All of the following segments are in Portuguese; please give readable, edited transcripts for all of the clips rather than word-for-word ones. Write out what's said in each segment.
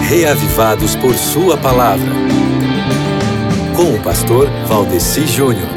reavivados por sua palavra. Com o pastor Valdeci Júnior.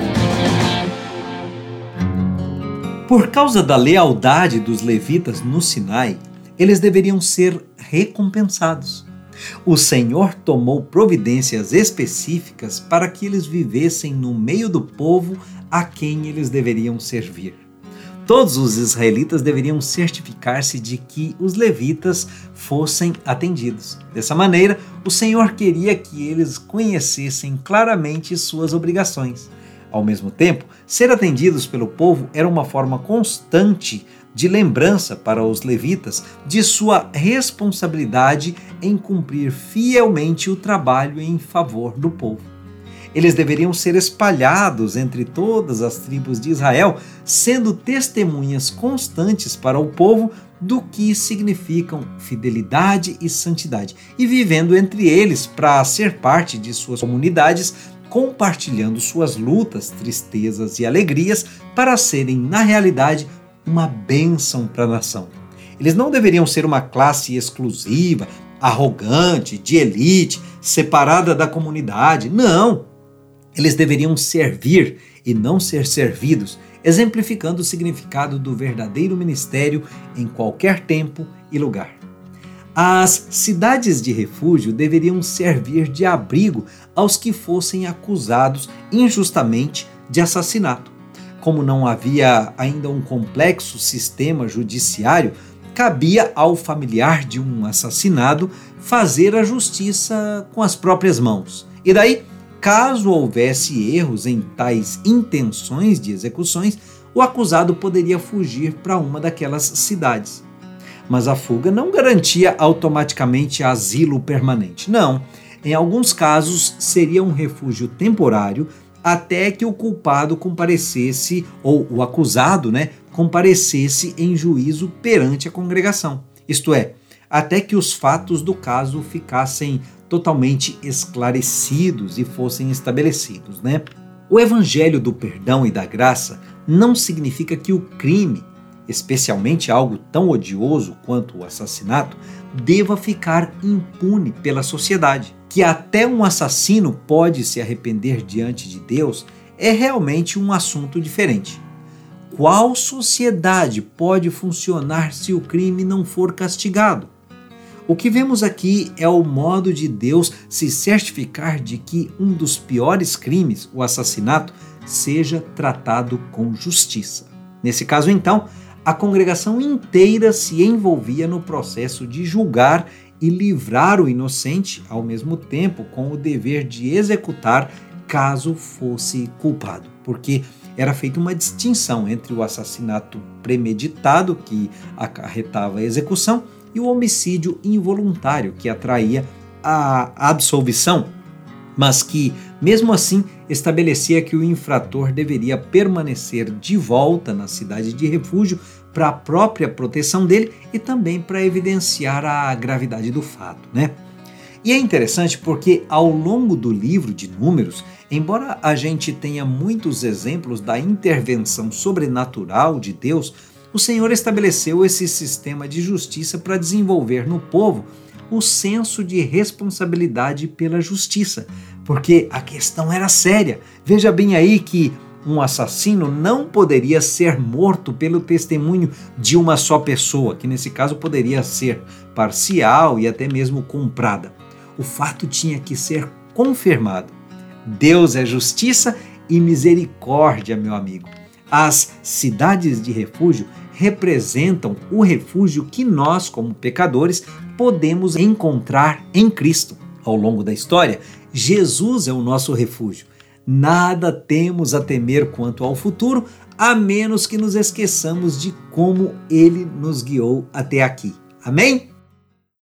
Por causa da lealdade dos levitas no Sinai, eles deveriam ser recompensados. O Senhor tomou providências específicas para que eles vivessem no meio do povo a quem eles deveriam servir. Todos os israelitas deveriam certificar-se de que os levitas fossem atendidos. Dessa maneira, o Senhor queria que eles conhecessem claramente suas obrigações. Ao mesmo tempo, ser atendidos pelo povo era uma forma constante de lembrança para os levitas de sua responsabilidade em cumprir fielmente o trabalho em favor do povo. Eles deveriam ser espalhados entre todas as tribos de Israel, sendo testemunhas constantes para o povo do que significam fidelidade e santidade, e vivendo entre eles para ser parte de suas comunidades, compartilhando suas lutas, tristezas e alegrias para serem, na realidade, uma bênção para a nação. Eles não deveriam ser uma classe exclusiva, arrogante, de elite, separada da comunidade. Não! Eles deveriam servir e não ser servidos, exemplificando o significado do verdadeiro ministério em qualquer tempo e lugar. As cidades de refúgio deveriam servir de abrigo aos que fossem acusados injustamente de assassinato. Como não havia ainda um complexo sistema judiciário, cabia ao familiar de um assassinado fazer a justiça com as próprias mãos. E daí, caso houvesse erros em tais intenções de execuções, o acusado poderia fugir para uma daquelas cidades. Mas a fuga não garantia automaticamente asilo permanente. Não, em alguns casos seria um refúgio temporário até que o culpado comparecesse, ou o acusado, comparecesse em juízo perante a congregação. Isto é, até que os fatos do caso ficassem totalmente esclarecidos e fossem estabelecidos, O evangelho do perdão e da graça não significa que o crime, especialmente algo tão odioso quanto o assassinato, deva ficar impune pela sociedade. Que até um assassino pode se arrepender diante de Deus é realmente um assunto diferente. Qual sociedade pode funcionar se o crime não for castigado? O que vemos aqui é o modo de Deus se certificar de que um dos piores crimes, o assassinato, seja tratado com justiça. Nesse caso, então, a congregação inteira se envolvia no processo de julgar e livrar o inocente, ao mesmo tempo com o dever de executar caso fosse culpado, porque era feita uma distinção entre o assassinato premeditado, que acarretava a execução, e o homicídio involuntário, que atraía a absolvição, mas que, mesmo assim, estabelecia que o infrator deveria permanecer de volta na cidade de refúgio para a própria proteção dele e também para evidenciar a gravidade do fato, E é interessante porque, ao longo do livro de Números, embora a gente tenha muitos exemplos da intervenção sobrenatural de Deus, o Senhor estabeleceu esse sistema de justiça para desenvolver no povo o senso de responsabilidade pela justiça, porque a questão era séria. Veja bem aí que um assassino não poderia ser morto pelo testemunho de uma só pessoa, que nesse caso poderia ser parcial e até mesmo comprada. O fato tinha que ser confirmado. Deus é justiça e misericórdia, meu amigo. As cidades de refúgio representam o refúgio que nós, como pecadores, podemos encontrar em Cristo. Ao longo da história, Jesus é o nosso refúgio. Nada temos a temer quanto ao futuro, a menos que nos esqueçamos de como Ele nos guiou até aqui. Amém?